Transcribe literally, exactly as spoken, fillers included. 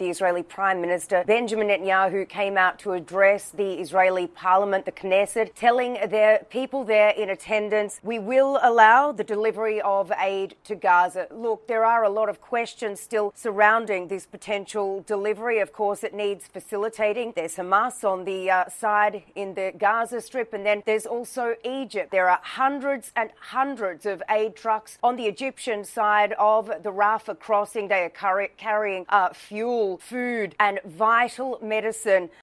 The Israeli Prime Minister Benjamin Netanyahu came out to address the Israeli Parliament, the Knesset, telling their people there in attendance, we will allow the delivery of aid to Gaza. Look, there are a lot of questions still surrounding this potential delivery. Of course, it needs facilitating. There's Hamas on the uh, side in the Gaza Strip, and then there's also Egypt. There are hundreds and hundreds of aid trucks on the Egyptian side of the Rafah crossing. They are car- carrying uh, fuel, food, and vital medicine